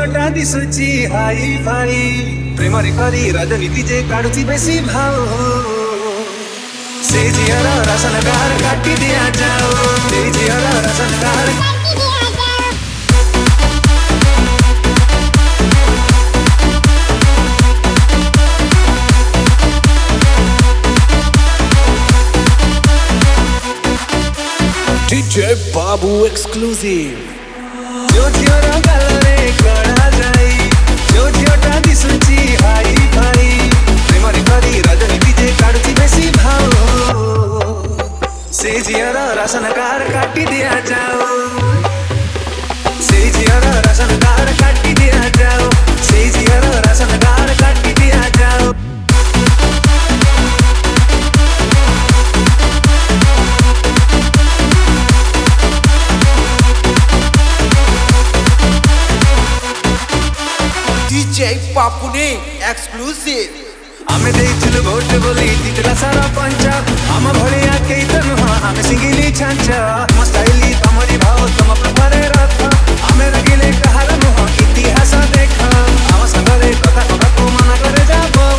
झीलटा दिशुची hi fi प्रेमरे करी राजनीति जे काढुची बेसी भाव से झियर रासनकार काटी दिया जाओ से झियर रासनकार DJ Babu exclusive. जो झियर गालरे कड़ा जाई जो झियटा दिशुची हाई फाई प्रेमरे करी राजनीति जे काढुची बेसी भाव से झियर रासनकार काटी दिया जाओ से झियर रासनकार काटी दिया जाओ से झियर रासनकार काटी दिया जाओ DJ Babu exclusive. आमे देइथिलु भोट बोली जितला सारा पंचा आम भलिया केही त नुह आमे सिंगिली छांचा म स्टाइली तमरी भाव तम प्रभारे रथ आमे रगिले कहार नुह इतिहास देख आम संगरे कथा कथा को मना करे जाबो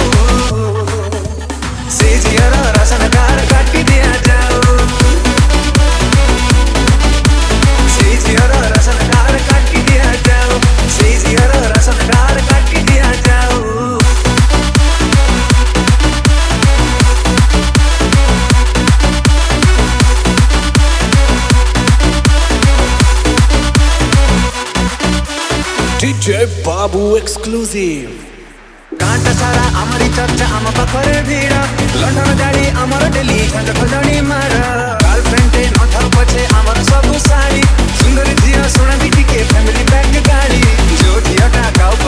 से झियर रासनकार काटी दिया जाओ से झियर रासनकार काटी दिया जाओ से झियर रासनकार काटी दिया जाओ DJ Babu exclusive. कांटा सारा आमरी चर्चा आम पाखरे भिड़ा लंडन गाड़ी आमर डेली खंड खजणी मार गर्लफ्रेंड न थाउ पछे आमर सब साड़ी सुंदर झिया सोना बिटी के फैमिली पैक गाड़ी जो झियटा गाउ